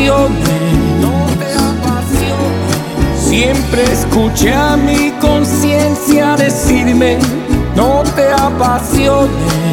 apasiones, no te apasiones. Siempre escuché a mi conciencia decirme, no te apasiones.